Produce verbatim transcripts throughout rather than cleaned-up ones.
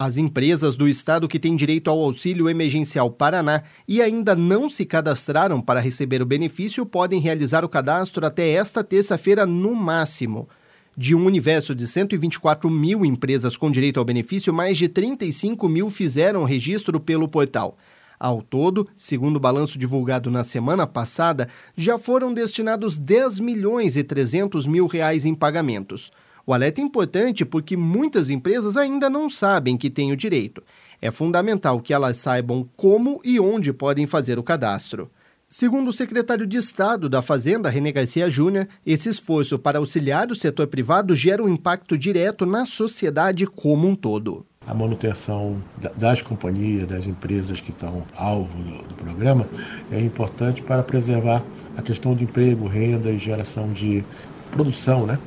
As empresas do estado que têm direito ao Auxílio Emergencial Paraná e ainda não se cadastraram para receber o benefício podem realizar o cadastro até esta terça-feira no máximo. De um universo de cento e vinte e quatro mil empresas com direito ao benefício, mais de trinta e cinco mil fizeram registro pelo portal. Ao todo, segundo o balanço divulgado na semana passada, já foram destinados dez milhões e trezentos mil reais em pagamentos. O alerta é importante porque muitas empresas ainda não sabem que têm o direito. É fundamental que elas saibam como e onde podem fazer o cadastro. Segundo o secretário de Estado da Fazenda, René Garcia Júnior, esse esforço para auxiliar o setor privado gera um impacto direto na sociedade como um todo. A manutenção das companhias, das empresas que estão alvo do, do programa é importante para preservar a questão do emprego, renda e geração de produção, né?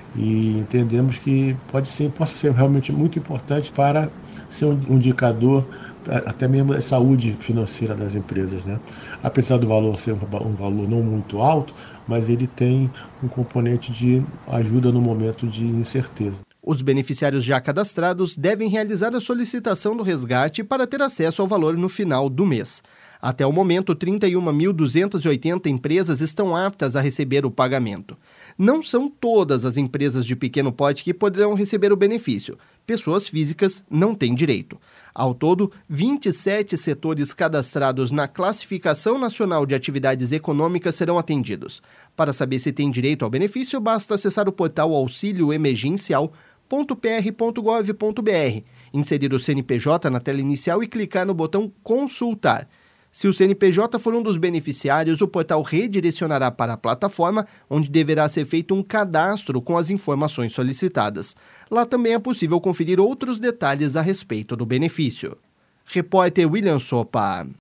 E entendemos que pode ser, possa ser realmente muito importante para ser um indicador até mesmo da saúde financeira das empresas, né? Apesar do valor ser um valor não muito alto, mas ele tem um componente de ajuda no momento de incerteza. Os beneficiários já cadastrados devem realizar a solicitação do resgate para ter acesso ao valor no final do mês. Até o momento, trinta e uma mil duzentas e oitenta empresas estão aptas a receber o pagamento. Não são todas as empresas de pequeno porte que poderão receber o benefício. Pessoas físicas não têm direito. Ao todo, vinte e sete setores cadastrados na Classificação Nacional de Atividades Econômicas serão atendidos. Para saber se tem direito ao benefício, basta acessar o portal auxílio emergencial ponto p r ponto gov ponto b r, inserir o C N P J na tela inicial e clicar no botão Consultar. Se o C N P J for um dos beneficiários, o portal redirecionará para a plataforma, onde deverá ser feito um cadastro com as informações solicitadas. Lá também é possível conferir outros detalhes a respeito do benefício. Repórter William Sopa.